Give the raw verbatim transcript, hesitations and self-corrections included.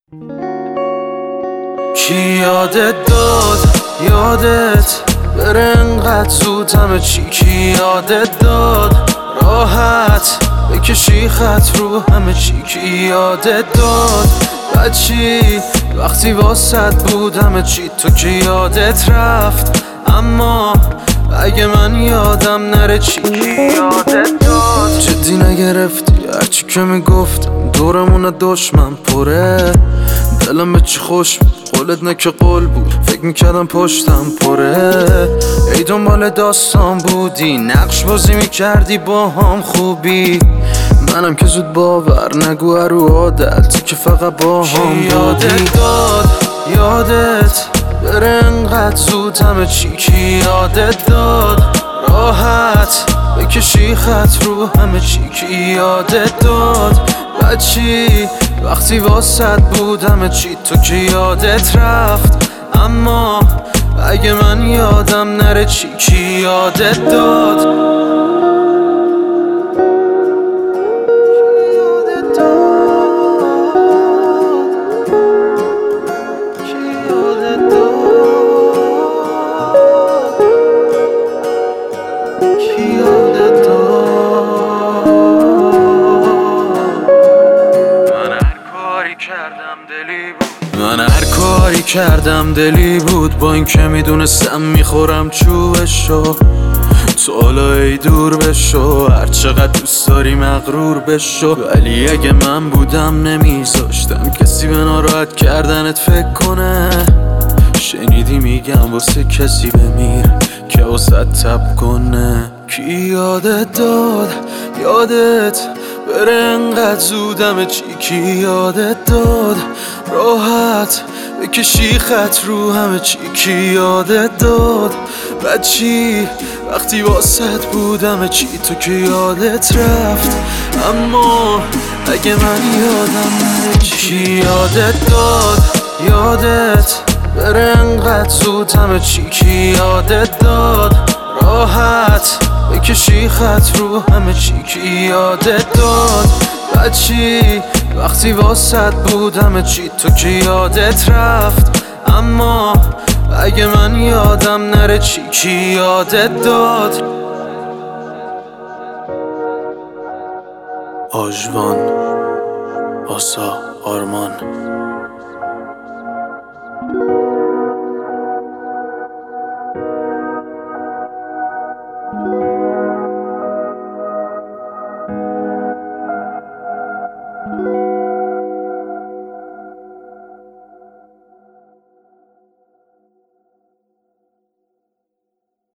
کی یادت داد یادت بره انقدر زود همه چی؟ کی یادت داد راحت بکشی خط رو همه چی؟ کی یادت داد بعد چی وقتی واسط بود همه چی؟ تو کی یادت رفت اما اگه من یادم نره چی؟ کی یادت داد جدی نگرفتی هرچی که میگفتم دورمون دشمن پره دلم به چی خوش بود قولت نه که قول بود فکر میکردم پشتم پره ای دنبال داستان بودی نقش بازی میکردی با هم خوبی منم که زود باور نگو رو عادت که فقط با هم بودی یادت داد یادت بره انقدر زود همه چی؟ کی یادت داد راحت بکشی خط رو همه چی؟ کی یادت داد بعد چی وقتی واسط بود همه چی؟ تو کی یادت رفت اما اگه من یادم نره چی؟ کی یادت داد من هر کاری کردم دلی بود با این که میدونستم میخورم چوبشو تو حالا ای دور بشو هر چقدر دوست داری مغرور بشو ولی اگه من بودم نمیذاشتم کسی به ناراحت کردنت فکر کنه شنیدی میگم واسه کسی بمیر که واسه تب کنه کی یادت داد یادت بره انقدر زود همه چی؟ کی یادت داد راحت بکشی خط رو همه چی؟ کی یادت داد بعد چی وقتی واسط بود همه چی؟ تو کی یادت رفت اما اگه من یادم نره چی؟ کی یادت داد یادت بره انقدر زود همه چی؟ کی یادت داد راحت بکشی خط رو همه چی؟ کی یادت داد بعد چی وقتی واسط بود همه چی؟ تو کی یادت رفت اما اگه من یادم نره چی؟ کی یادت داد آژوان آسا آرمان